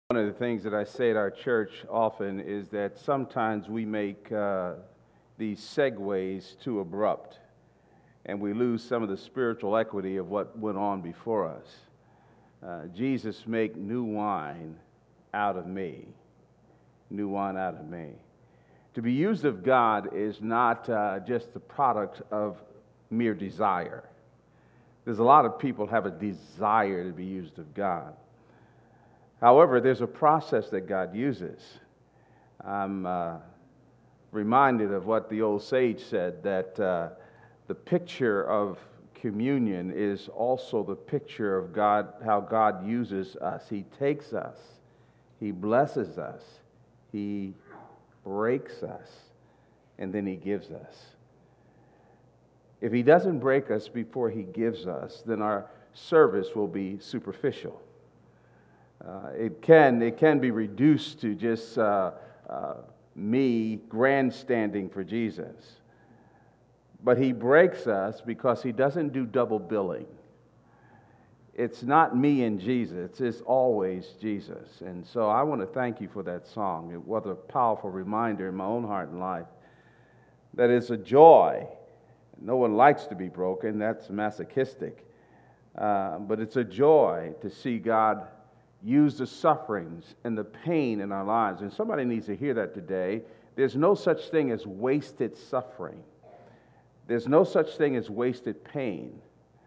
One of the things that I say at our church often is that sometimes we make these segues too abrupt, and we lose some of the spiritual equity of what went on before us. Jesus, make new wine out of me. New wine out of me. To be used of God is not just the product of mere desire. There's a lot of people have a desire to be used of God. However, there's a process that God uses. I'm reminded of what the old sage said, that the picture of communion is also the picture of God, how God uses us. He takes us, He blesses us, He breaks us, and then He gives us. If He doesn't break us before He gives us, then our service will be superficial. It can be reduced to just me grandstanding for Jesus. But He breaks us because He doesn't do double billing. It's not me and Jesus, it's always Jesus. And so I want to thank you for that song. It was a powerful reminder in my own heart and life that it's a joy. No one likes to be broken, that's masochistic. But it's a joy to see God use the sufferings and the pain in our lives. And somebody needs to hear that today. There's no such thing as wasted suffering. There's no such thing as wasted pain.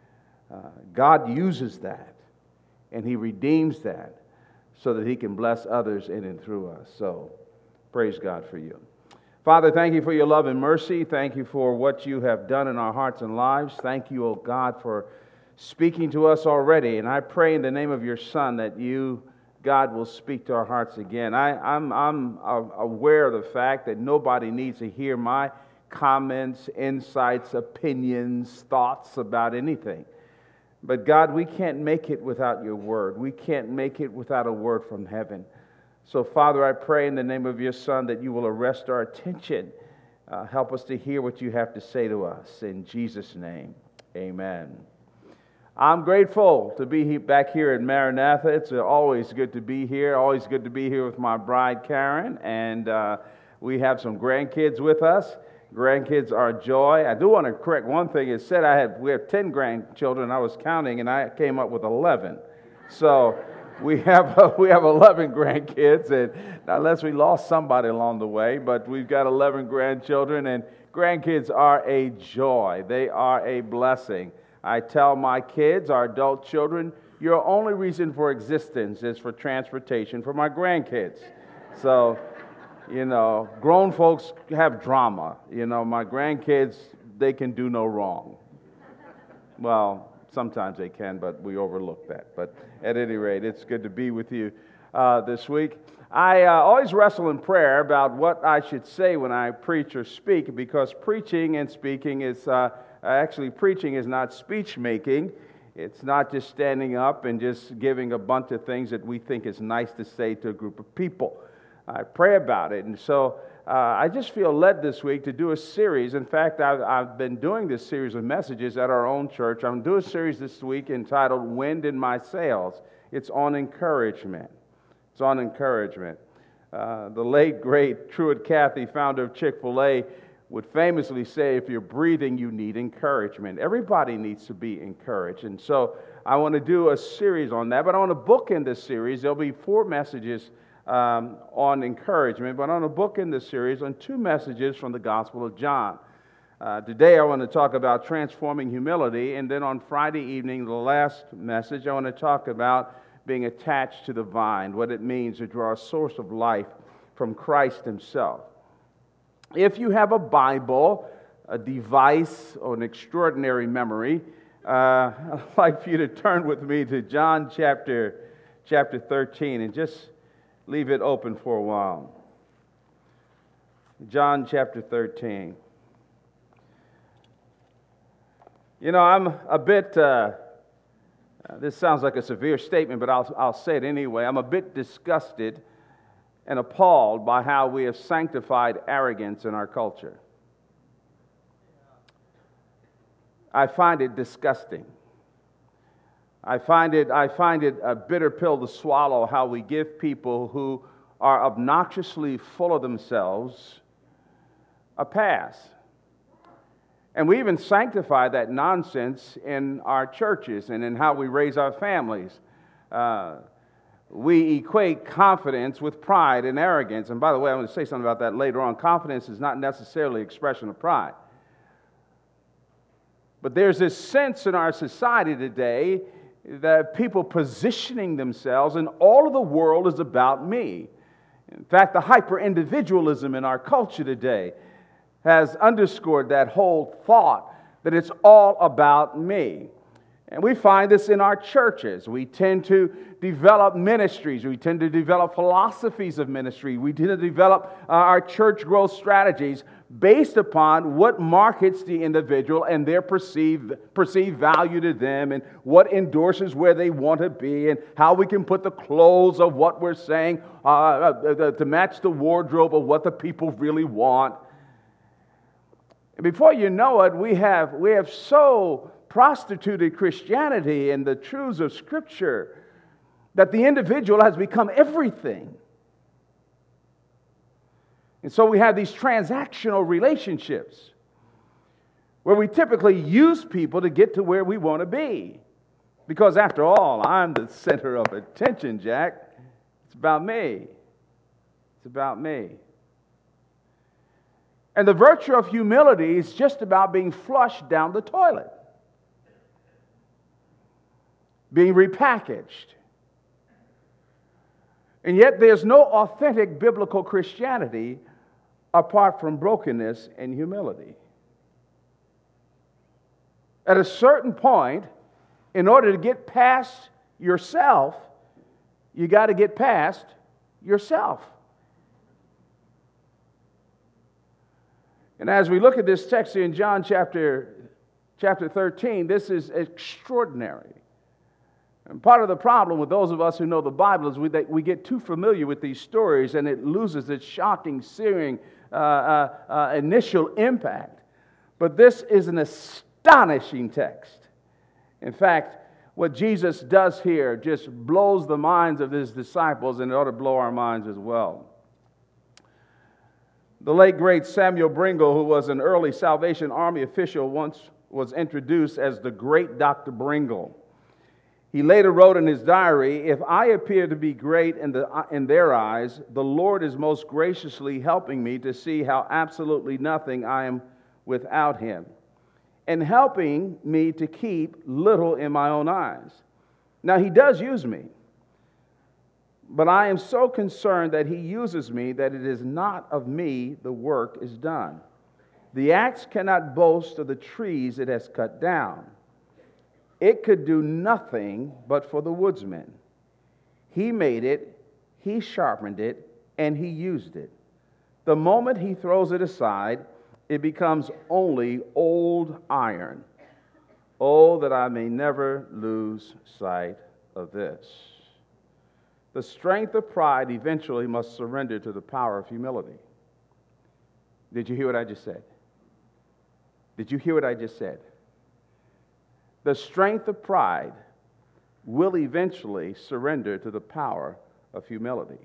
God uses that, and He redeems that so that He can bless others in and through us. So, praise God for you. Father, thank you for your love and mercy. Thank you for what you have done in our hearts and lives. Thank you, O God, for speaking to us already, and I pray in the name of your Son that you, God, will speak to our hearts again. I'm aware of the fact that nobody needs to hear my comments, insights, opinions, thoughts about anything. But God, we can't make it without your word. We can't make it without a word from heaven. So, Father, I pray in the name of your Son that you will arrest our attention. Help us to hear what you have to say to us. In Jesus' name, amen. I'm grateful to be back here at Maranatha. It's always good to be here. Always good to be here with my bride, Karen. And we have some grandkids with us. Grandkids are a joy. I do want to correct one thing. It said we have 10 grandchildren. I was counting, and I came up with 11. So we have 11 grandkids, and unless we lost somebody along the way, but we've got 11 grandchildren, and grandkids are a joy. They are a blessing. I tell my kids, our adult children, your only reason for existence is for transportation for my grandkids. So, grown folks have drama. My grandkids, they can do no wrong. Well, sometimes they can, but we overlook that. But at any rate, it's good to be with you this week. I always wrestle in prayer about what I should say when I preach or speak, because preaching and speaking is... Actually, preaching is not speech making. It's not just standing up and just giving a bunch of things that we think is nice to say to a group of people. I pray about it. And so I just feel led this week to do a series. In fact, I've been doing this series of messages at our own church. I'm doing a series this week entitled Wind in My Sails. It's on encouragement. It's on encouragement. The late, great Truett Cathy, founder of Chick-fil-A, would famously say, if you're breathing, you need encouragement. Everybody needs to be encouraged. And so I want to do a series on that. But I want to bookend this series. There'll be 4 messages on encouragement. But I want to bookend this series on 2 messages from the Gospel of John. Today I want to talk about transforming humility. And then on Friday evening, the last message, I want to talk about being attached to the vine, what it means to draw a source of life from Christ Himself. If you have a Bible, a device, or an extraordinary memory, I'd like for you to turn with me to John chapter 13 and just leave it open for a while. John chapter 13. I'm a bit, this sounds like a severe statement, but I'll say it anyway. I'm a bit disgusted and appalled by how we have sanctified arrogance in our culture. I find it disgusting. I find it a bitter pill to swallow how we give people who are obnoxiously full of themselves a pass. And we even sanctify that nonsense in our churches and in how we raise our families. We equate confidence with pride and arrogance. And by the way, I'm going to say something about that later on. Confidence is not necessarily expression of pride. But there's this sense in our society today that people positioning themselves, and all of the world is about me. In fact, the hyper-individualism in our culture today has underscored that whole thought that it's all about me. And we find this in our churches. We tend to develop ministries. We tend to develop philosophies of ministry. We tend to develop our church growth strategies based upon what markets the individual and their perceived value to them, and what endorses where they want to be, and how we can put the clothes of what we're saying to match the wardrobe of what the people really want. And before you know it, we have so prostituted Christianity and the truths of Scripture that the individual has become everything. And so we have these transactional relationships where we typically use people to get to where we want to be. Because after all, I'm the center of attention, Jack. It's about me. It's about me. And the virtue of humility is just about being flushed down the toilet, being repackaged. And yet there's no authentic biblical Christianity apart from brokenness and humility. At a certain point, in order to get past yourself, you got to get past yourself. And as we look at this text in John chapter 13, this is extraordinary. And part of the problem with those of us who know the Bible is we get too familiar with these stories, and it loses its shocking, searing initial impact. But this is an astonishing text. In fact, what Jesus does here just blows the minds of his disciples, and it ought to blow our minds as well. The late, great Samuel Bringle, who was an early Salvation Army official, once was introduced as the great Dr. Bringle. He later wrote in his diary, "If I appear to be great in their eyes, the Lord is most graciously helping me to see how absolutely nothing I am without Him, and helping me to keep little in my own eyes. Now, He does use me, but I am so concerned that He uses me that it is not of me the work is done. The axe cannot boast of the trees it has cut down. It could do nothing but for the woodsman. He made it, He sharpened it, and He used it. The moment He throws it aside, it becomes only old iron. Oh, that I may never lose sight of this." The strength of pride eventually must surrender to the power of humility. Did you hear what I just said? Did you hear what I just said? The strength of pride will eventually surrender to the power of humility.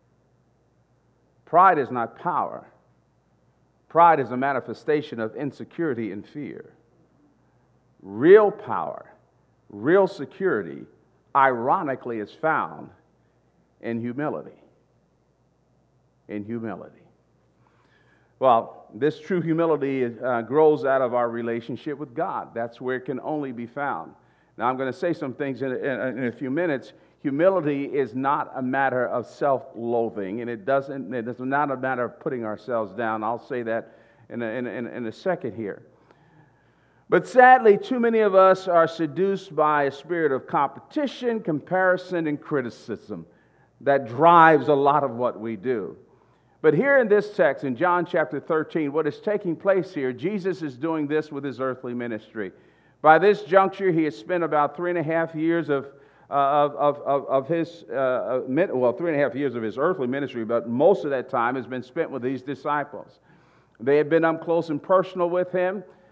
Pride is not power. Pride is a manifestation of insecurity and fear. Real power, real security, ironically, is found in humility. In humility. Well, this true humility grows out of our relationship with God. That's where it can only be found. Now, I'm going to say some things in a few minutes. Humility is not a matter of self-loathing, and it's not a matter of putting ourselves down. I'll say that in a second here. But sadly, too many of us are seduced by a spirit of competition, comparison, and criticism that drives a lot of what we do. But here in this text, in John chapter 13, what is taking place here, Jesus is doing this with His earthly ministry. By this juncture, He has spent about 3.5 years of his 3.5 years of His earthly ministry, but most of that time has been spent with these disciples. They had been up close and personal with Him.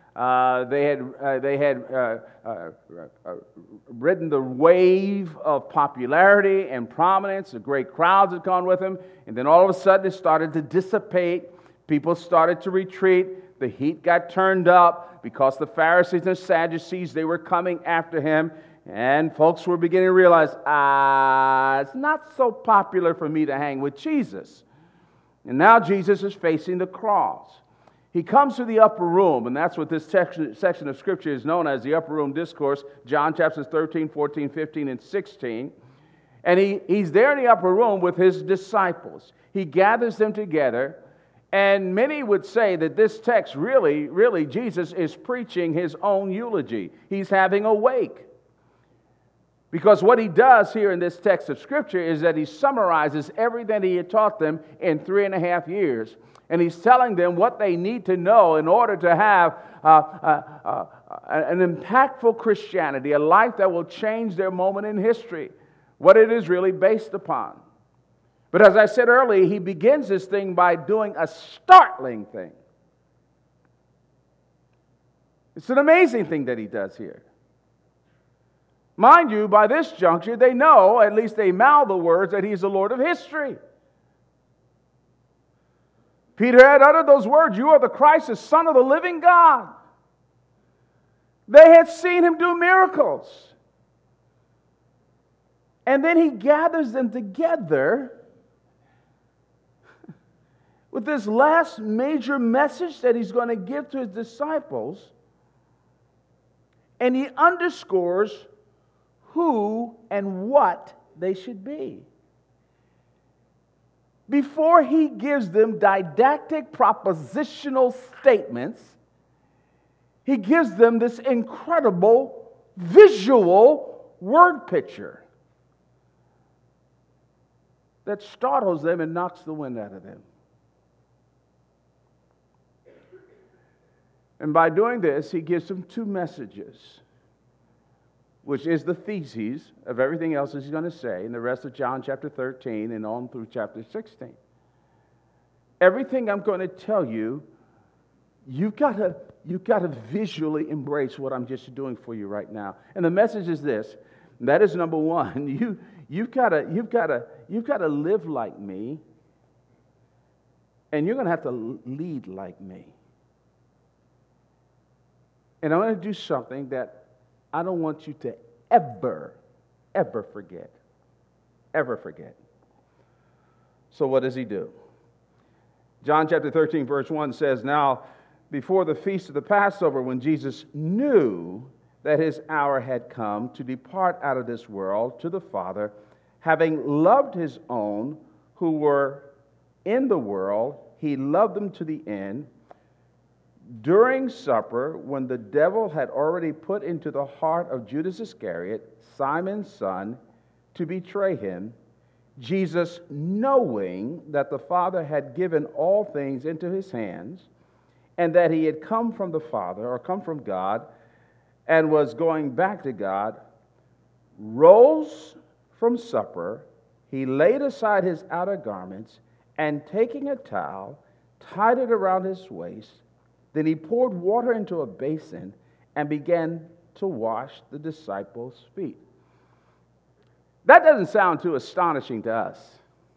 They had ridden the wave of popularity and prominence. The great crowds had gone with him. And then all of a sudden it started to dissipate. People started to retreat. The heat got turned up because the Pharisees and Sadducees, they were coming after him. And folks were beginning to realize, it's not so popular for me to hang with Jesus. And now Jesus is facing the cross. He comes to the upper room, and that's what this section of Scripture is known as, the upper room discourse, John chapters 13, 14, 15, and 16. And he's there in the upper room with his disciples. He gathers them together, and many would say that this text really, Jesus is preaching his own eulogy. He's having a wake. Because what he does here in this text of Scripture is that he summarizes everything he had taught them in 3.5 years. And he's telling them what they need to know in order to have an impactful Christianity, a life that will change their moment in history, what it is really based upon. But as I said earlier, he begins this thing by doing a startling thing. It's an amazing thing that he does here. Mind you, by this juncture, they know, at least they mouth the words, that he's the Lord of history. Peter had uttered those words, "You are the Christ, the Son of the living God." They had seen him do miracles. And then he gathers them together with this last major message that he's going to give to his disciples. And he underscores who and what they should be. Before he gives them didactic propositional statements, he gives them this incredible visual word picture that startles them and knocks the wind out of them. And by doing this, he gives them two messages, which is the thesis of everything else he's going to say in the rest of John chapter 13 and on through chapter 16. Everything I'm going to tell you, you've got to visually embrace what I'm just doing for you right now. And the message is this. That is number one. You've got to live like me, and you're going to have to lead like me. And I'm going to do something that I don't want you to ever forget. Ever forget. So what does he do? John chapter 13, verse 1 says, "Now, before the feast of the Passover, when Jesus knew that his hour had come to depart out of this world to the Father, having loved his own who were in the world, he loved them to the end. During supper, when the devil had already put into the heart of Judas Iscariot, Simon's son, to betray him, Jesus, knowing that the Father had given all things into his hands, and that he had come from the Father, or come from God, and was going back to God, rose from supper. He laid aside his outer garments, and taking a towel, tied it around his waist. Then he poured water into a basin and began to wash the disciples' feet." That doesn't sound too astonishing to us.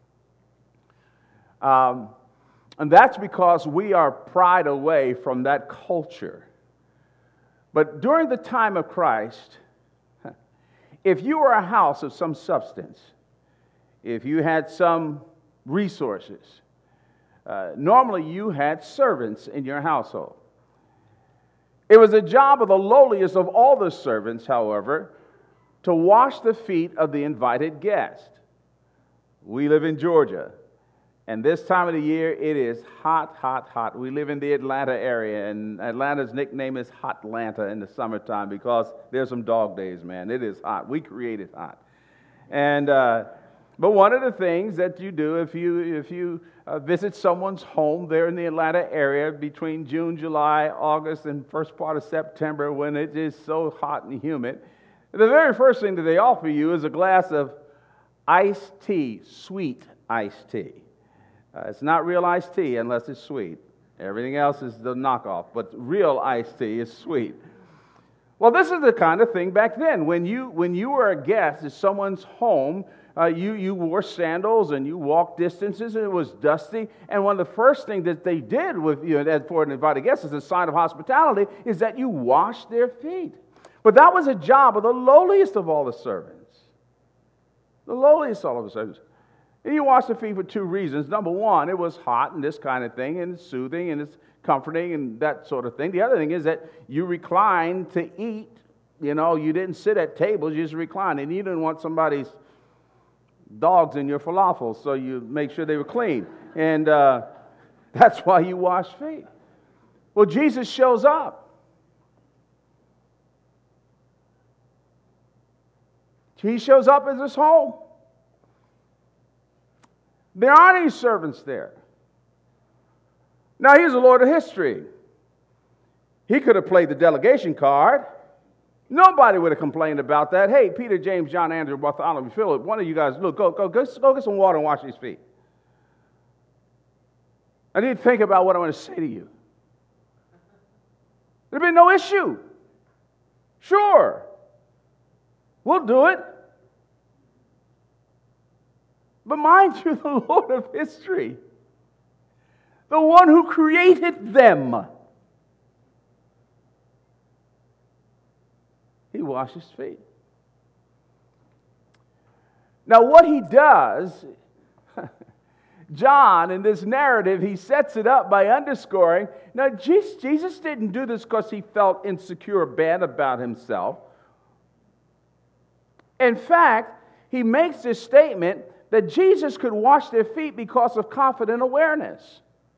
And that's because we are pried away from that culture. But during the time of Christ, if you were a house of some substance, if you had some resources, normally you had servants in your household. It was the job of the lowliest of all the servants, however, to wash the feet of the invited guest. We live in Georgia, and this time of the year it is hot, hot, hot. We live in the Atlanta area, and Atlanta's nickname is Hotlanta in the summertime because there's some dog days, man. It is hot. We created hot. And but one of the things that you do if you visit someone's home there in the Atlanta area between June, July, August, and first part of September when it is so hot and humid, the very first thing that they offer you is a glass of iced tea, sweet iced tea. It's not real iced tea unless it's sweet. Everything else is the knockoff, but real iced tea is sweet. Well, this is the kind of thing back then. When you were a guest at someone's home, you wore sandals and you walked distances and it was dusty. And one of the first things that they did with you for an invited guest as a sign of hospitality is that you washed their feet. But that was a job of the lowliest of all the servants. The lowliest of all of the servants. And you wash the feet for two reasons. Number one, it was hot and this kind of thing, and it's soothing and it's comforting and that sort of thing. The other thing is that you reclined to eat. You know, you didn't sit at tables, you just reclined. And you didn't want somebody's dogs in your falafel, so you make sure they were clean. And that's why you wash feet. Well, Jesus shows up. He shows up at his home. There aren't any servants there. Now, he's the Lord of history. He could have played the delegation card. Nobody would have complained about that. Hey, Peter, James, John, Andrew, Bartholomew, Philip, one of you guys, look, go get some water and wash these feet. I need to think about what I want to say to you. There'd been no issue. Sure. We'll do it. But mind you, the Lord of history, the one who created them, he washes feet. Now, what he does, John, in this narrative, he sets it up by underscoring, now, Jesus didn't do this because he felt insecure or bad about himself. In fact, he makes this statement that Jesus could wash their feet because of confident awareness.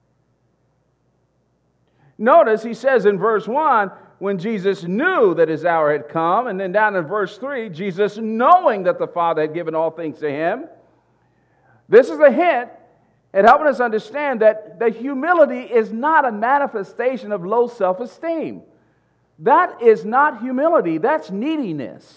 Notice he says in verse 1, when Jesus knew that his hour had come, and then down in verse 3, Jesus knowing that the Father had given all things to him. This is a hint at helping us understand that humility is not a manifestation of low self-esteem. That is not humility, that's neediness.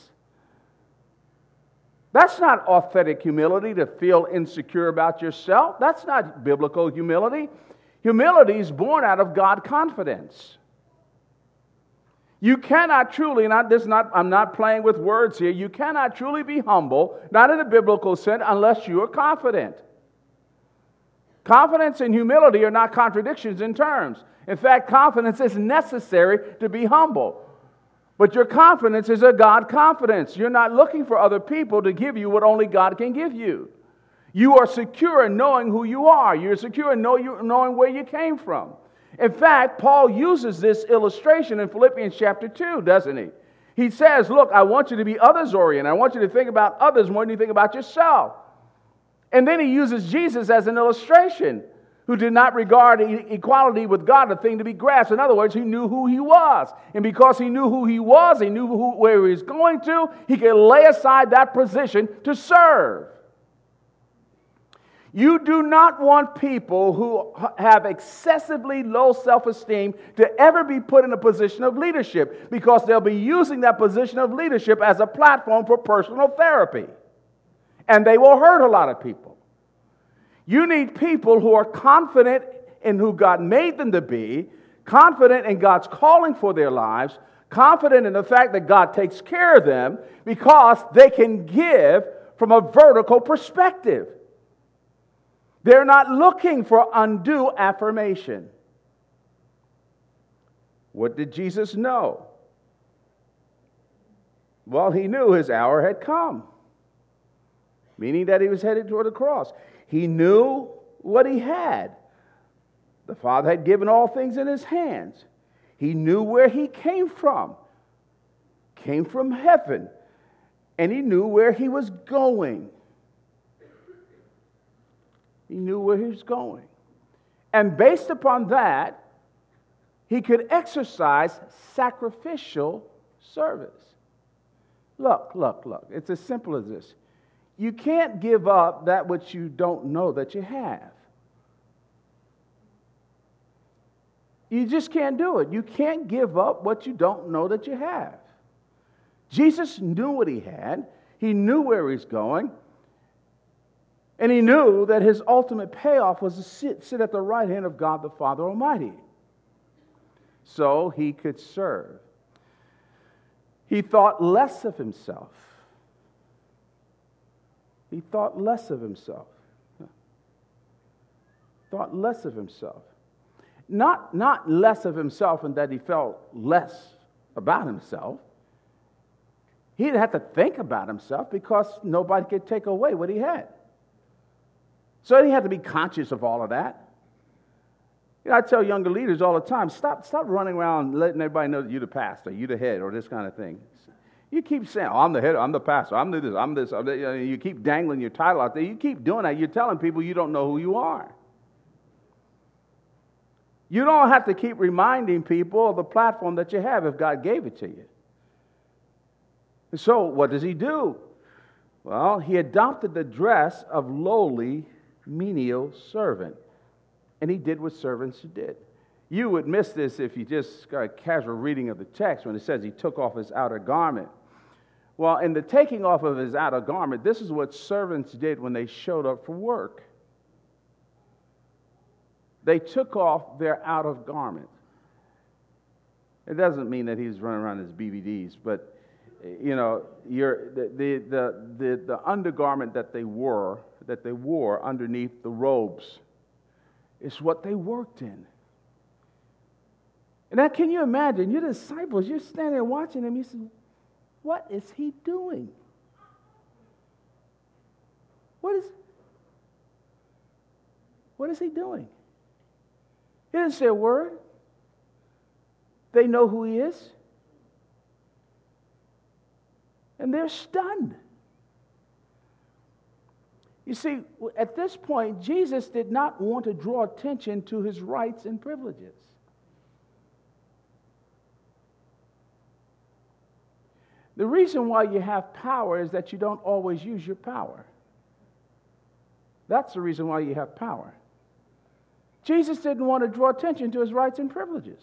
That's not authentic humility, to feel insecure about yourself. That's not biblical humility. Humility is born out of God confidence. You cannot truly, I'm not playing with words here, you cannot truly be humble, not in a biblical sense, unless you are confident. Confidence and humility are not contradictions in terms. In fact, confidence is necessary to be humble. But your confidence is a God confidence. You're not looking for other people to give you what only God can give you. You are secure in knowing who you are. You're secure in knowing where you came from. In fact, Paul uses this illustration in Philippians chapter 2, doesn't he? He says, look, I want you to be others-oriented. I want you to think about others more than you think about yourself. And then he uses Jesus as an illustration, who did not regard equality with God a thing to be grasped. In other words, he knew who he was. And because he knew who he was, he knew where he was going to, he could lay aside that position to serve. You do not want people who have excessively low self-esteem to ever be put in a position of leadership, because they'll be using that position of leadership as a platform for personal therapy. And they will hurt a lot of people. You need people who are confident in who God made them to be, confident in God's calling for their lives, confident in the fact that God takes care of them, because they can give from a vertical perspective. They're not looking for undue affirmation. What did Jesus know? Well, he knew his hour had come, meaning that he was headed toward the cross. He knew what he had. The Father had given all things in his hands. He knew where he came from heaven, and he knew where he was going. He knew where he was going. And based upon that, he could exercise sacrificial service. Look. It's as simple as this. You can't give up that which you don't know that you have. You just can't do it. You can't give up what you don't know that you have. Jesus knew what he had. He knew where he's going. And he knew that his ultimate payoff was to sit at the right hand of God the Father Almighty, so he could serve. He thought less of himself. He thought less of himself. Thought less of himself. Not less of himself in that he felt less about himself. He didn't have to think about himself because nobody could take away what he had. So he had to be conscious of all of that. You know, I tell younger leaders all the time, stop running around letting everybody know that you're the pastor, you're the head, or this kind of thing. You keep saying, oh, I'm the head, I'm the pastor, I'm this, I'm this. You keep dangling your title out there. You keep doing that. You're telling people you don't know who you are. You don't have to keep reminding people of the platform that you have if God gave it to you. And so what does he do? Well, he adopted the dress of lowly, menial servant. And he did what servants did. You would miss this if you just got a casual reading of the text when it says he took off his outer garment. Well, in the taking off of his outer garment, this is what servants did when they showed up for work. They took off their outer garment. It doesn't mean that he's running around in his BVDs, but you know, the undergarment that they wore underneath the robes is what they worked in. And now, can you imagine? Your disciples, you're standing there watching him. You say, "What is he doing? What is he doing?" He didn't say a word. They know who he is. And they're stunned. You see, at this point, Jesus did not want to draw attention to his rights and privileges. The reason why you have power is that you don't always use your power. That's the reason why you have power. Jesus didn't want to draw attention to his rights and privileges.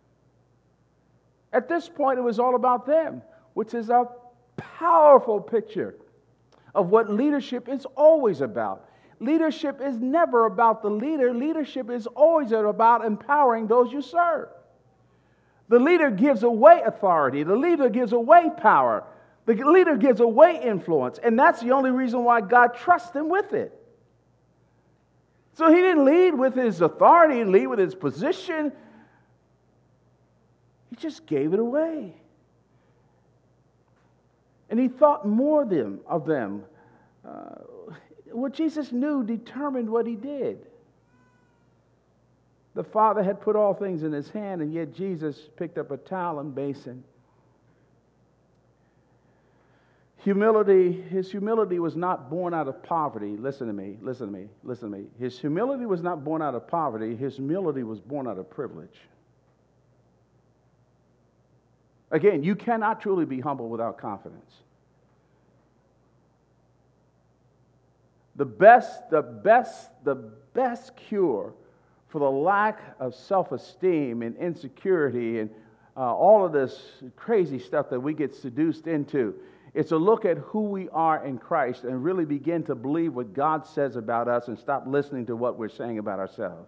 At this point, it was all about them, which is a powerful picture of what leadership is always about. Leadership is never about the leader. Leadership is always about empowering those you serve. The leader gives away authority. The leader gives away power. The leader gives away influence. And that's the only reason why God trusts him with it. So he didn't lead with his authority and lead with his position. He just gave it away. And he thought more of them. What Jesus knew determined what he did. The Father had put all things in his hand, and yet Jesus picked up a towel and basin. His humility was not born out of poverty. Listen to me. His humility was not born out of poverty. His humility was born out of privilege. Again, you cannot truly be humble without confidence. The best cure for the lack of self-esteem and insecurity and all of this crazy stuff that we get seduced into, it's to look at who we are in Christ and really begin to believe what God says about us and stop listening to what we're saying about ourselves.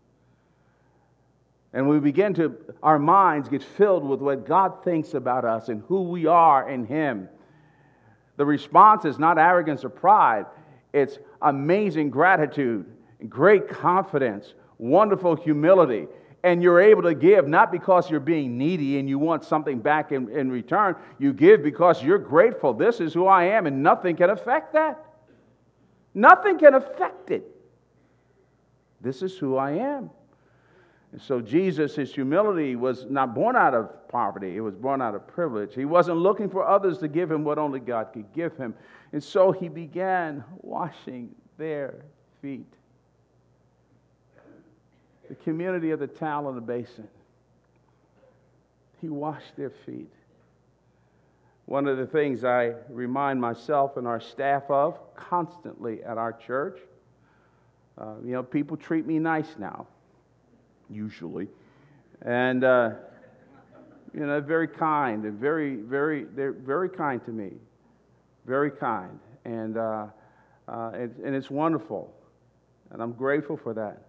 And our minds get filled with what God thinks about us and who we are in Him. The response is not arrogance or pride. It's amazing gratitude, great confidence, wonderful humility. And you're able to give not because you're being needy and you want something back in return. You give because you're grateful. This is who I am, and nothing can affect that. Nothing can affect it. This is who I am. And so Jesus, his humility was not born out of poverty. It was born out of privilege. He wasn't looking for others to give him what only God could give him. And so he began washing their feet. The community of the towel and the basin. He washed their feet. One of the things I remind myself and our staff of constantly at our church, people treat me nice now, usually. And, they're very kind. They're very kind to me. Very kind. And and it's wonderful, and I'm grateful for that.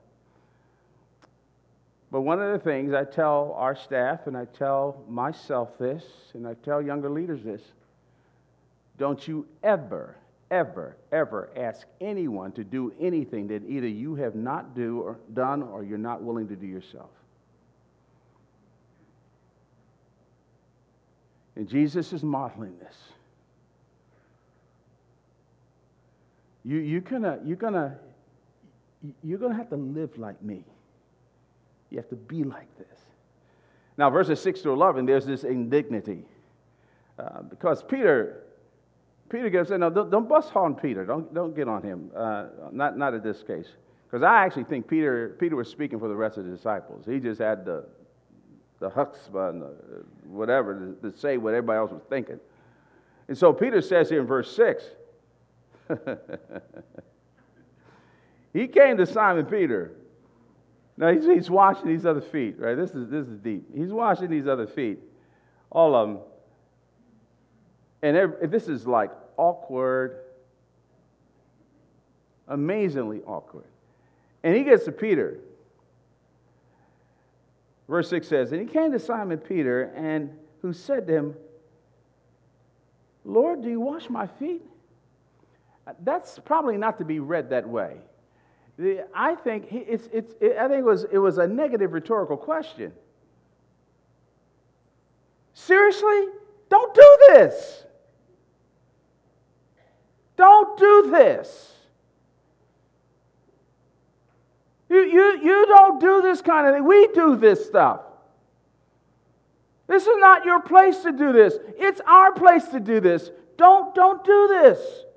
But one of the things I tell our staff, and I tell myself this, and I tell younger leaders this, don't you ever, ever, ever ask anyone to do anything that either you have not done or you're not willing to do yourself. And Jesus is modeling this. You're gonna have to live like me. You have to be like this. Now, verses 6 to 11, there's this indignity. Because Peter goes, no, don't bust on Peter. Don't get on him. Not in this case. Because I actually think Peter was speaking for the rest of the disciples. He just had the chutzpah and whatever to say what everybody else was thinking. And so Peter says here in verse 6, he came to Simon Peter. Now he's washing these other feet, right? This is deep. He's washing these other feet, all of them, and this is like awkward, amazingly awkward. And he gets to Peter. Verse 6 says, and he came to Simon Peter, and who said to him, Lord, do you wash my feet? That's probably not to be read that way. I think it was a negative rhetorical question. Seriously? Don't do this. Don't do this. You don't do this kind of thing. We do this stuff. This is not your place to do this. It's our place to do this. Don't do this.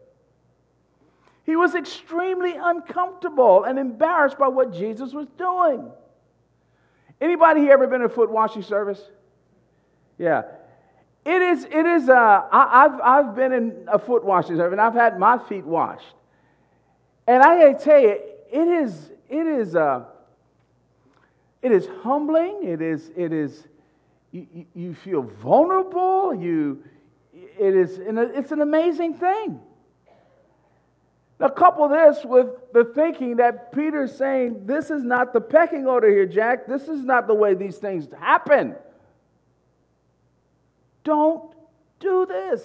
He was extremely uncomfortable and embarrassed by what Jesus was doing. Anybody here ever been in a foot washing service? Yeah. It is. I've been in a foot washing service, and I've had my feet washed. And I got to tell you, it is humbling. It is. You feel vulnerable. It's an amazing thing. Now, couple this with the thinking that Peter's saying, this is not the pecking order here, Jack. This is not the way these things happen. Don't do this.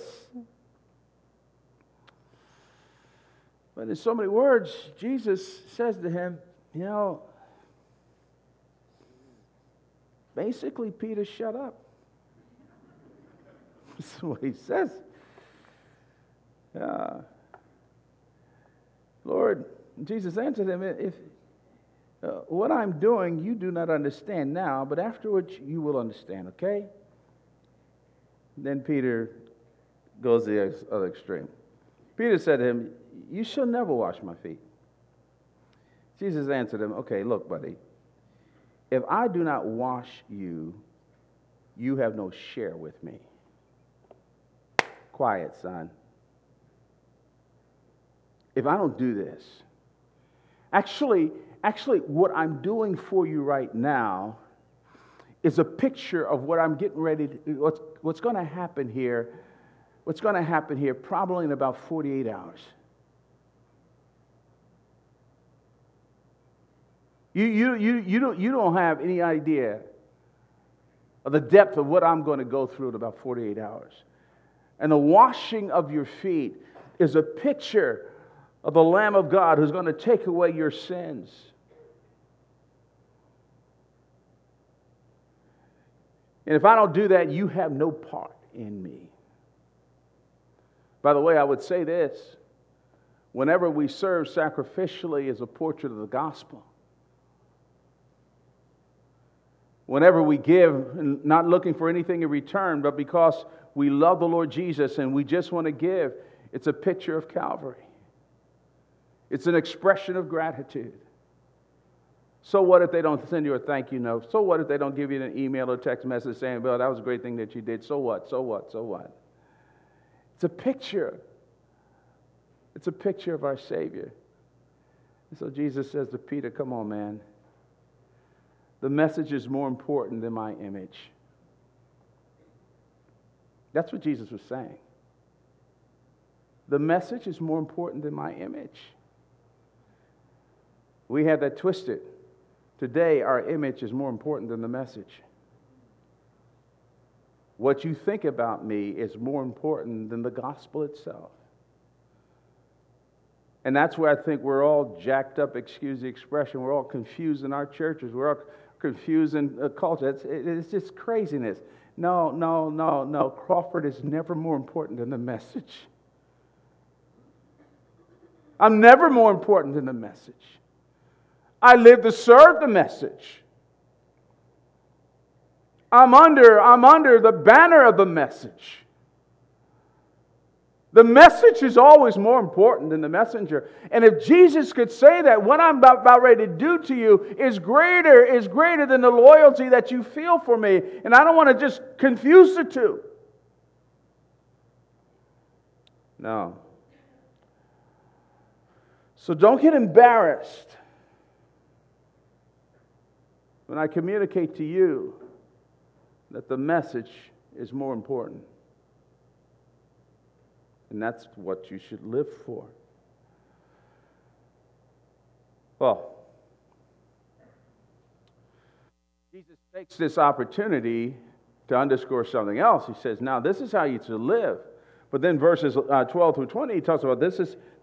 But in so many words, Jesus says to him, basically, Peter, shut up. That's what he says. Lord, Jesus answered him, if what I'm doing you do not understand now, but afterwards you will understand, okay? Then Peter goes to the other extreme. Peter said to him, you shall never wash my feet. Jesus answered him, okay, look, buddy, if I do not wash you, you have no share with me. Quiet, son. If I don't do this, actually, what I'm doing for you right now is a picture of what I'm getting ready to, what's going to happen here. What's going to happen here probably in about 48 hours. You don't have any idea of the depth of what I'm going to go through in about 48 hours. And the washing of your feet is a picture of the Lamb of God who's going to take away your sins. And if I don't do that, you have no part in me. By the way, I would say this. Whenever we serve sacrificially as a portrait of the gospel, whenever we give, not looking for anything in return, but because we love the Lord Jesus and we just want to give, it's a picture of Calvary. It's an expression of gratitude. So what if they don't send you a thank you note? So what if they don't give you an email or text message saying, Bill, that was a great thing that you did. So what? So what? So what? It's a picture. It's a picture of our Savior. And so Jesus says to Peter, come on, man. The message is more important than my image. That's what Jesus was saying. The message is more important than my image. We have that twisted. Today, our image is more important than the message. What you think about me is more important than the gospel itself. And that's where I think we're all jacked up, excuse the expression. We're all confused in our churches. We're all confused in culture. It's just craziness. No. Crawford is never more important than the message. I'm never more important than the message. I live to serve the message. I'm under the banner of the message. The message is always more important than the messenger. And if Jesus could say that what I'm about ready to do to you is greater than the loyalty that you feel for me, and I don't want to just confuse the two. No. So don't get embarrassed when I communicate to you that the message is more important. And that's what you should live for. Well, Jesus takes this opportunity to underscore something else. He says, now this is how you should live. But then verses 12 through 20, he talks about this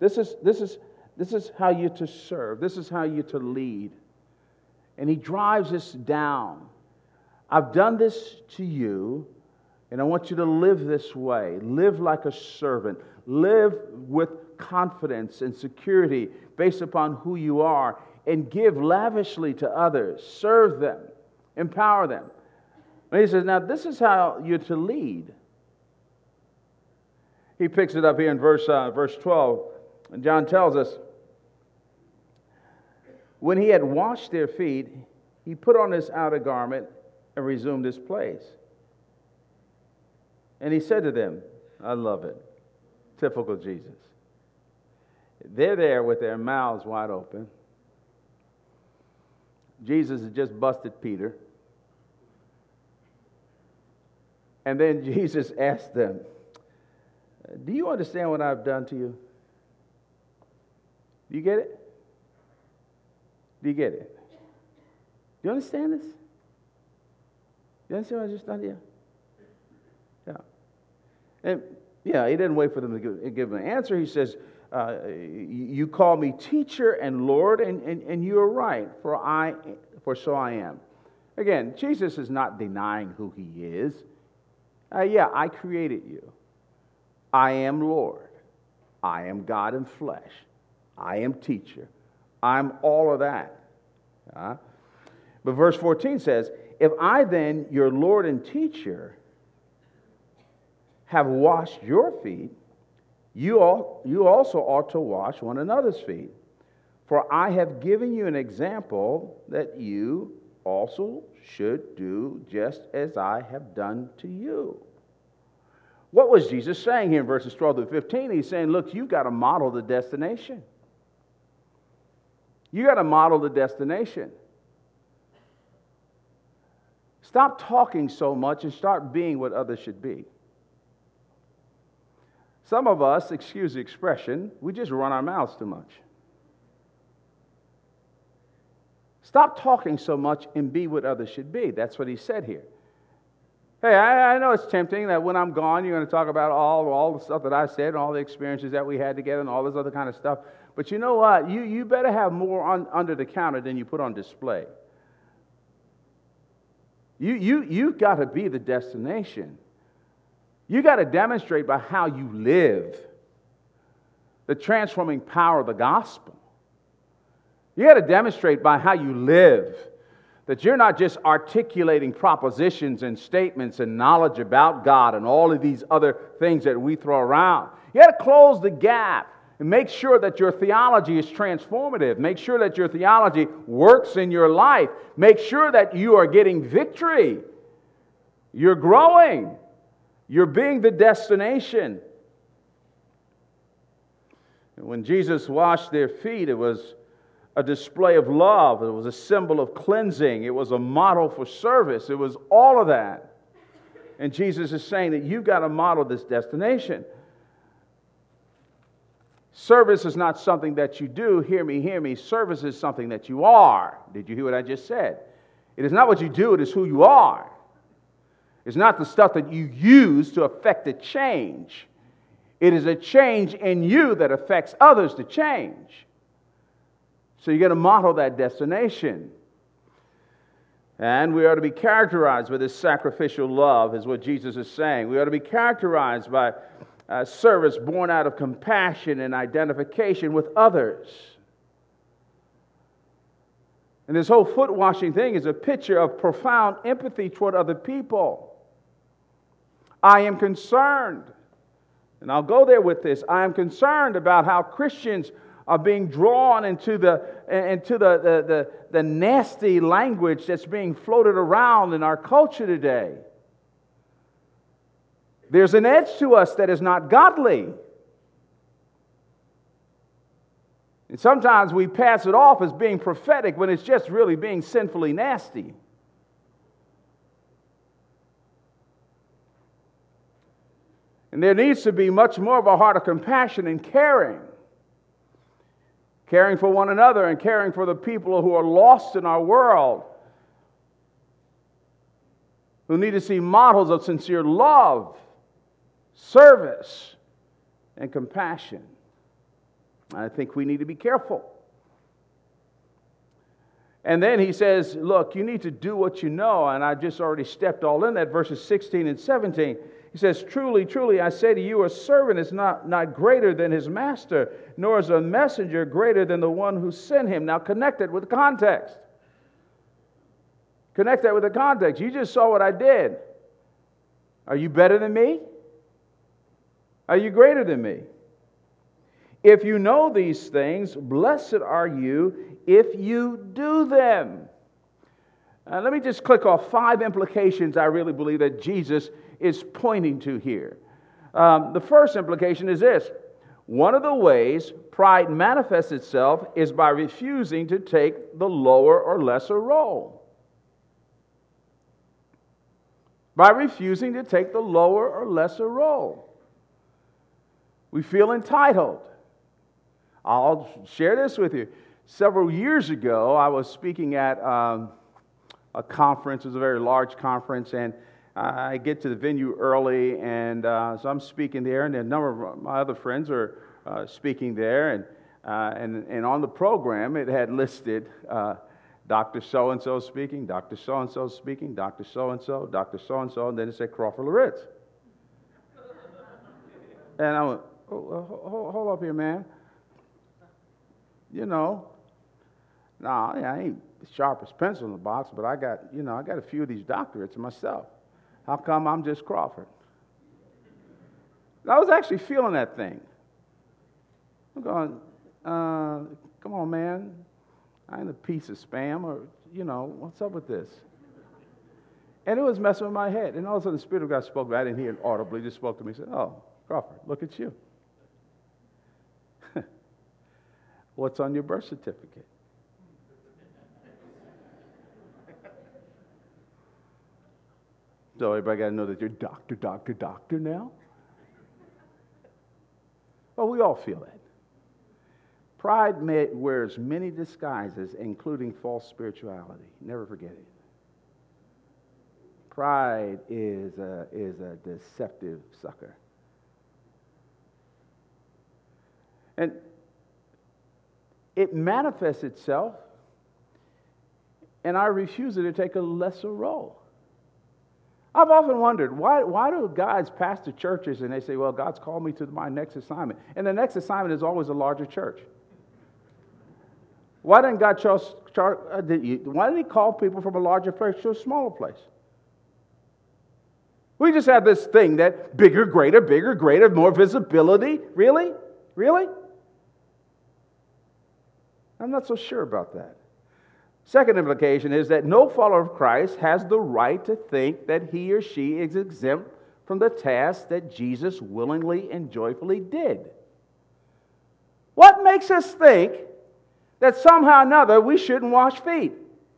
is how you to serve. This is how you to lead. And he drives this down. I've done this to you, and I want you to live this way. Live like a servant. Live with confidence and security based upon who you are, and give lavishly to others. Serve them. Empower them. And he says, now this is how you're to lead. He picks it up here in verse 12. And John tells us, when he had washed their feet, he put on his outer garment and resumed his place. And he said to them, I love it. Typical Jesus. They're there with their mouths wide open. Jesus has just busted Peter. And then Jesus asked them, do you understand what I've done to you? Do you get it? Do you get it? Do you understand this? Do you understand what I just done to you? Yeah. And yeah, he didn't wait for them to give him an answer. He says, you call me teacher and Lord, and you are right, for so I am. Again, Jesus is not denying who he is. Yeah, I created you. I am Lord. I am God in flesh. I am teacher. I'm all of that. But verse 14 says, if I then, your Lord and teacher, have washed your feet, you also ought to wash one another's feet. For I have given you an example that you also should do just as I have done to you. What was Jesus saying here in verses 12 to 15? He's saying, look, you've got to model the destination. You got to model the destination. Stop talking so much and start being what others should be. Some of us, excuse the expression, we just run our mouths too much. Stop talking so much and be what others should be. That's what he said here. Hey, I know it's tempting that when I'm gone, you're going to talk about all the stuff that I said and all the experiences that we had together and all this other kind of stuff. But you know what? You better have more under the counter than you put on display. You've got to be the destination. You got to demonstrate by how you live the transforming power of the gospel. You got to demonstrate by how you live that you're not just articulating propositions and statements and knowledge about God and all of these other things that we throw around. You got to close the gap and make sure that your theology is transformative. Make sure that your theology works in your life. Make sure that you are getting victory. You're growing. You're being the destination. When Jesus washed their feet, it was a display of love. It was a symbol of cleansing. It was a model for service. It was all of that. And Jesus is saying that you've got to model this destination. Service is not something that you do. Hear me, hear me. Service is something that you are. Did you hear what I just said? It is not what you do, it is who you are. It's not the stuff that you use to affect a change. It is a change in you that affects others to change. So you're going to model that destination. And we are to be characterized by this sacrificial love, is what Jesus is saying. We are to be characterized by service born out of compassion and identification with others. And this whole foot washing thing is a picture of profound empathy toward other people. I am concerned, and I'll go there with this, I am concerned about how Christians are being drawn into the nasty language that's being floated around in our culture today. There's an edge to us that is not godly. And sometimes we pass it off as being prophetic when it's just really being sinfully nasty. And there needs to be much more of a heart of compassion and caring. Caring for one another and caring for the people who are lost in our world, who need to see models of sincere love, service, and compassion. I think we need to be careful. And then he says, look, you need to do what you know, and I just already stepped all in that, verses 16 and 17. He says, truly, truly, I say to you, a servant is not greater than his master, nor is a messenger greater than the one who sent him. Now connect it with the context. Connect that with the context. You just saw what I did. Are you better than me? Are you greater than me? If you know these things, blessed are you if you do them. Let me just click off 5 implications I really believe that Jesus is pointing to here. The first implication is this. One of the ways pride manifests itself is by refusing to take the lower or lesser role. By refusing to take the lower or lesser role. We feel entitled. I'll share this with you. Several years ago, I was speaking at a conference. It was a very large conference, and I get to the venue early, and so I'm speaking there, and a number of my other friends are speaking there, and on the program it had listed Dr. So-and-so speaking, Dr. So-and-so speaking, Dr. So-and-so, Dr. So-and-so, and then it said Crawford Loritts. And I went, hold up here, man. You know, I ain't the sharpest pencil in the box, but I got a few of these doctorates myself. How come I'm just Crawford? I was actually feeling that thing. I'm going, come on, man. I ain't a piece of spam, or, what's up with this? And it was messing with my head. And all of a sudden, the Spirit of God spoke to me. I didn't hear it audibly. He just spoke to me and said, oh, Crawford, look at you. What's on your birth certificate? So everybody got to know that you're doctor now? Well, we all feel that. Pride wears many disguises, including false spirituality. Never forget it. Pride is a deceptive sucker. And it manifests itself in our refusal to take a lesser role. I've often wondered, why do guys pastor churches and they say, well, God's called me to my next assignment. And the next assignment is always a larger church. Why didn't God why didn't he call people from a larger place to a smaller place? We just have this thing that bigger, greater, more visibility. Really? Really? I'm not so sure about that. Second implication is that no follower of Christ has the right to think that he or she is exempt from the task that Jesus willingly and joyfully did. What makes us think that somehow or another we shouldn't wash feet?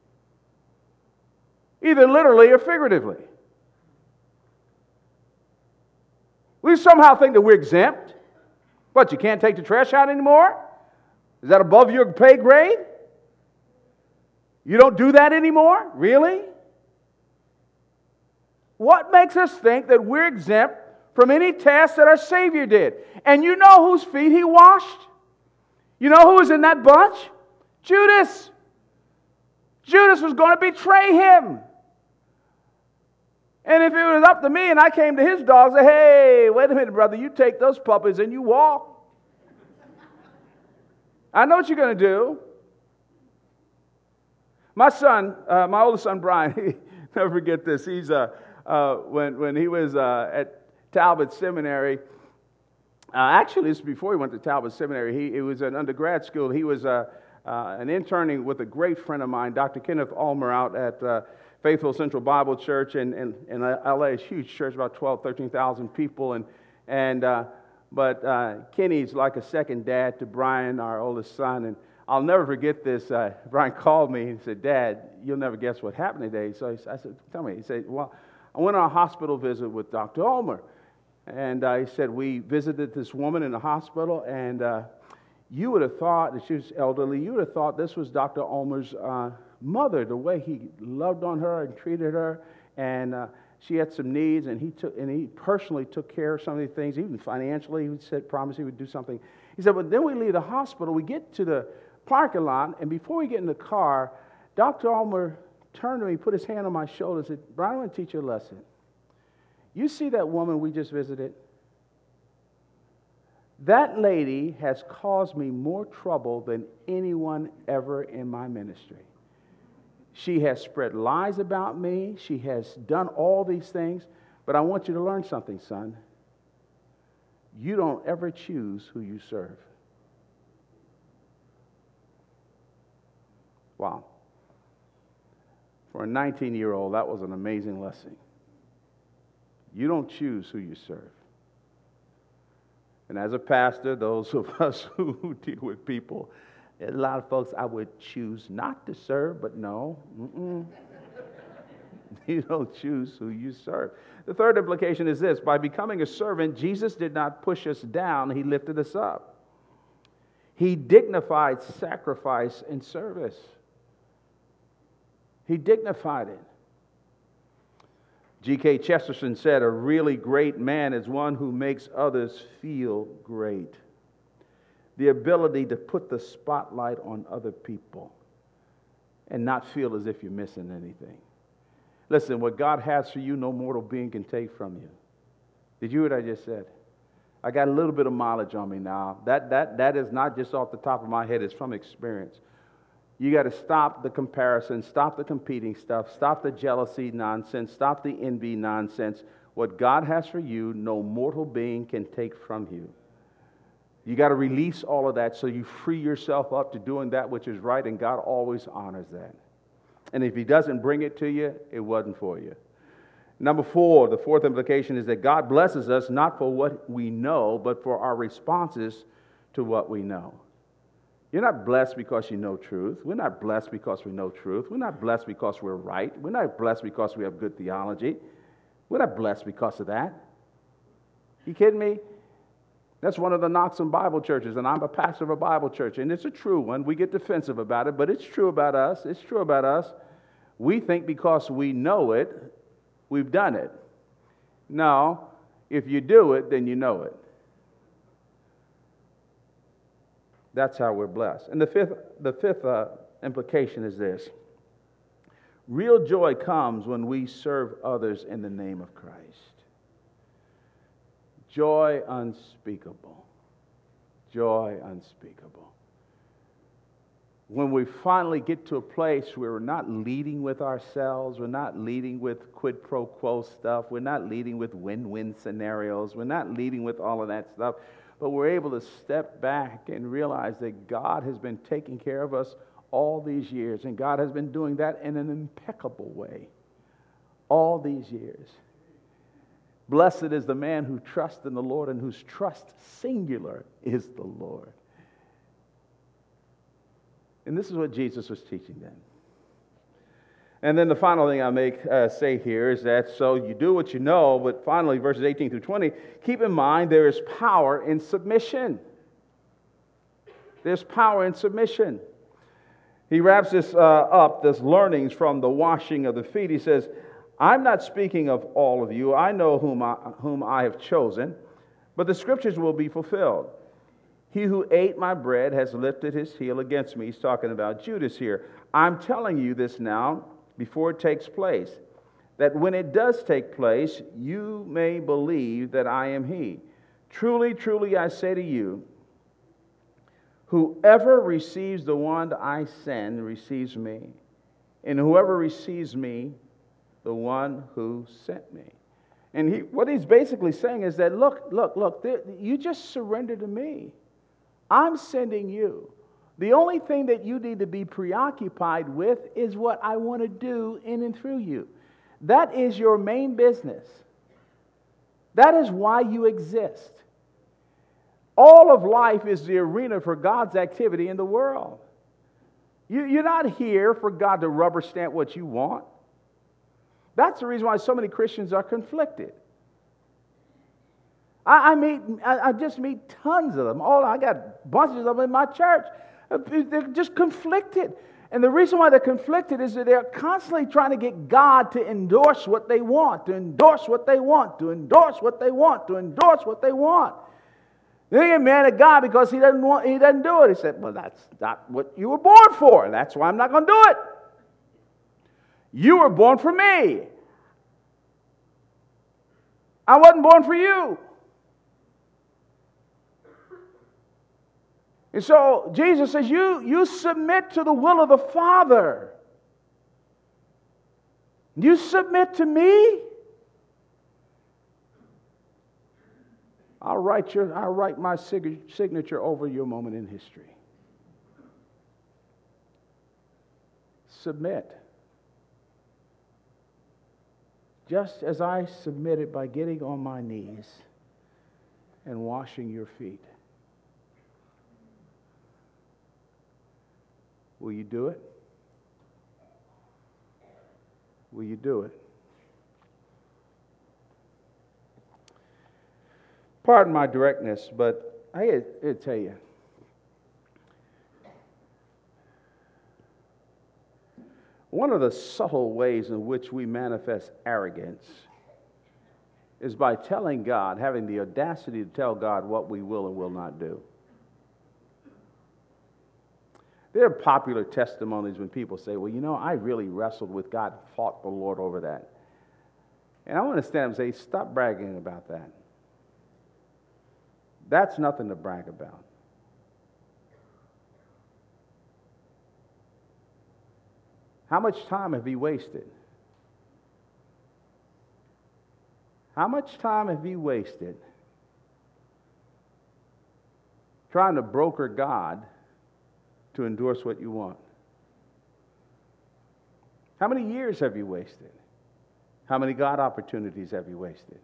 Either literally or figuratively. We somehow think that we're exempt. What, you can't take the trash out anymore? Is that above your pay grade? You don't do that anymore? Really? What makes us think that we're exempt from any task that our Savior did? And you know whose feet He washed? You know who was in that bunch? Judas. Judas was going to betray Him. And if it was up to me and I came to his dogs and said, hey, wait a minute, brother, you take those puppies and you walk. I know what you're going to do. My son, my oldest son, Brian, never forget this. He's when he was at Talbot Seminary, actually, this is before he went to Talbot Seminary. He was an undergrad school. He was an interning with a great friend of mine, Dr. Kenneth Ulmer, out at Faithful Central Bible Church in LA. It's a huge church, about 13,000 people. But Kenny's like a second dad to Brian, our oldest son. And I'll never forget this. Brian called me and said, Dad, you'll never guess what happened today. So I said, tell me. He said, well, I went on a hospital visit with Dr. Ulmer. And he said, we visited this woman in the hospital, and you would have thought, that she was elderly, you would have thought this was Dr. Ulmer's mother, the way he loved on her and treated her. And she had some needs, and he personally took care of some of these things, even financially. He said, promised he would do something. He said, but then we leave the hospital, we get to the parking lot, and before we get in the car, Dr. Ulmer turned to me, put his hand on my shoulder, and said, Brian, I want to teach you a lesson. You see that woman we just visited? That lady has caused me more trouble than anyone ever in my ministry. She has spread lies about me. She has done all these things. But I want you to learn something, son. You don't ever choose who you serve. Wow. For a 19-year-old, that was an amazing lesson. You don't choose who you serve. And as a pastor, those of us who deal with people, a lot of folks I would choose not to serve, but no. You don't choose who you serve. The third implication is this. By becoming a servant, Jesus did not push us down. He lifted us up. He dignified sacrifice and service. He dignified it. G.K. Chesterton said, a really great man is one who makes others feel great. The ability to put the spotlight on other people and not feel as if you're missing anything. Listen, what God has for you, no mortal being can take from you. Did you hear what I just said? I got a little bit of mileage on me now. That is not just off the top of my head. It's from experience. You got to stop the comparison, stop the competing stuff, stop the jealousy nonsense, stop the envy nonsense. What God has for you, no mortal being can take from you. You got to release all of that so you free yourself up to doing that which is right, and God always honors that. And if He doesn't bring it to you, it wasn't for you. Number 4, the fourth implication is that God blesses us not for what we know, but for our responses to what we know. You're not blessed because you know truth. We're not blessed because we know truth. We're not blessed because we're right. We're not blessed because we have good theology. We're not blessed because of that. You kidding me? That's one of the knocks on Bible churches, and I'm a pastor of a Bible church, and it's a true one. We get defensive about it, but it's true about us. It's true about us. We think because we know it, we've done it. No, if you do it, then you know it. That's how we're blessed. And the fifth implication is this. Real joy comes when we serve others in the name of Christ. Joy unspeakable. Joy unspeakable. When we finally get to a place where we're not leading with ourselves, we're not leading with quid pro quo stuff, we're not leading with win-win scenarios, we're not leading with all of that stuff, but we're able to step back and realize that God has been taking care of us all these years, and God has been doing that in an impeccable way all these years. Blessed is the man who trusts in the Lord and whose trust, singular, is the Lord. And this is what Jesus was teaching them. And then the final thing I say here is that so you do what you know, but finally, verses 18 through 20, keep in mind there is power in submission. There's power in submission. He wraps this up, this learnings from the washing of the feet. He says, I'm not speaking of all of you. I know whom I have chosen, but the scriptures will be fulfilled. He who ate my bread has lifted his heel against me. He's talking about Judas here. I'm telling you this now before it takes place, that when it does take place, you may believe that I am he. Truly, truly, I say to you, whoever receives the one I send receives me, and whoever receives me, the one who sent me. And what he's basically saying is that, look, you just surrender to me. I'm sending you. The only thing that you need to be preoccupied with is what I want to do in and through you. That is your main business. That is why you exist. All of life is the arena for God's activity in the world. You're not here for God to rubber stamp what you want. That's the reason why so many Christians are conflicted. I just meet tons of them. I got bunches of them in my church. They're just conflicted. And the reason why they're conflicted is that they're constantly trying to get God to endorse what they want, to endorse what they want, to endorse what they want, to endorse what they want. They get mad at God because he doesn't do it. He said, well, that's not what you were born for. That's why I'm not going to do it. You were born for me. I wasn't born for you. And so Jesus says, you submit to the will of the Father. You submit to me. I'll write my signature over your moment in history. Submit. Just as I submitted by getting on my knees and washing your feet. Will you do it? Will you do it? Pardon my directness, but I got to tell you, one of the subtle ways in which we manifest arrogance is by telling God, having the audacity to tell God what we will and will not do. There are popular testimonies when people say, well, I really wrestled with God, fought the Lord over that. And I want to stand up and say, stop bragging about that. That's nothing to brag about. How much time have you wasted? How much time have you wasted trying to broker God to endorse what you want? How many years have you wasted? How many God opportunities have you wasted?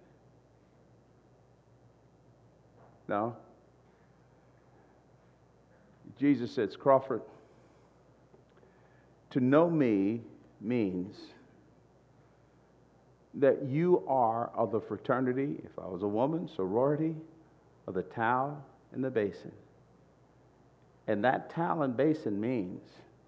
No? Jesus says, Crawford, to know me means that you are of the fraternity, if I was a woman, sorority, of the towel and the basin. And that towel and basin means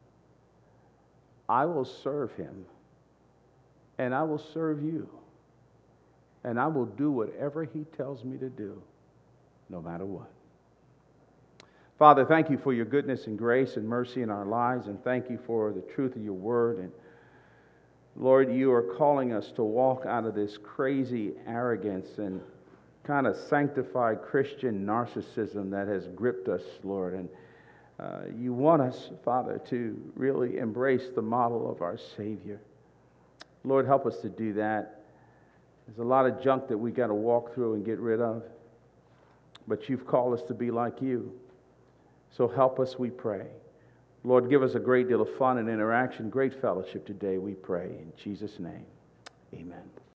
I will serve him and I will serve you and I will do whatever he tells me to do, no matter what. Father, thank you for your goodness and grace and mercy in our lives, and thank you for the truth of your word. And Lord, you are calling us to walk out of this crazy arrogance and kind of sanctified Christian narcissism that has gripped us, Lord. And you want us, Father, to really embrace the model of our Savior. Lord, help us to do that. There's a lot of junk that we got to walk through and get rid of. But you've called us to be like you. So help us, we pray. Lord, give us a great deal of fun and interaction, great fellowship today, we pray. In Jesus' name, amen.